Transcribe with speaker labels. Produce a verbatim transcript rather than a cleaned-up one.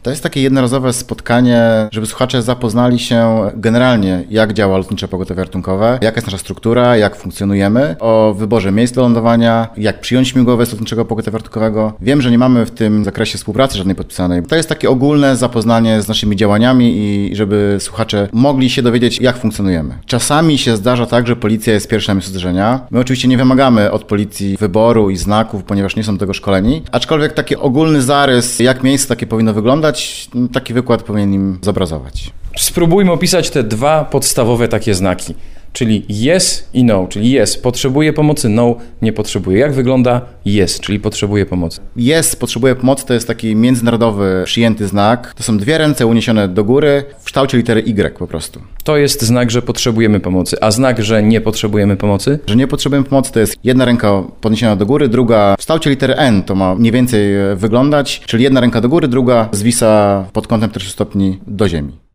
Speaker 1: To jest takie jednorazowe spotkanie, żeby słuchacze zapoznali się generalnie, jak działa Lotnicze Pogotowie Ratunkowe, jaka jest nasza struktura, jak funkcjonujemy, o wyborze miejsc do lądowania, jak przyjąć śmigłowiec Lotniczego Pogotowia Ratunkowego. Wiem, że nie mamy w tym zakresie współpracy żadnej podpisanej. To jest takie ogólne zapoznanie z naszymi działaniami i żeby słuchacze mogli się dowiedzieć, jak funkcjonujemy. Czasami się zdarza tak, że policja jest pierwsza na miejscu zdarzenia. My oczywiście nie wymagamy od policji wyboru i znaków, ponieważ nie są do tego szkoleni, aczkolwiek taki ogólny zarys, jak miejsce takie powinno wyglądać, taki wykład powinien im zobrazować.
Speaker 2: Spróbujmy opisać te dwa podstawowe takie znaki, czyli yes i no, czyli yes, potrzebuję pomocy, no, nie potrzebuję. Jak wygląda yes, czyli potrzebuję pomocy?
Speaker 1: Yes, potrzebuję pomocy, to jest taki międzynarodowy przyjęty znak. To są dwie ręce uniesione do góry w kształcie litery Y po prostu.
Speaker 2: To jest znak, że potrzebujemy pomocy, a znak, że nie potrzebujemy pomocy?
Speaker 1: Że nie potrzebujemy pomocy, to jest jedna ręka podniesiona do góry, druga w kształcie litery N, to ma mniej więcej wyglądać, czyli jedna ręka do góry, druga zwisa pod kątem czterdziestu stopni do ziemi.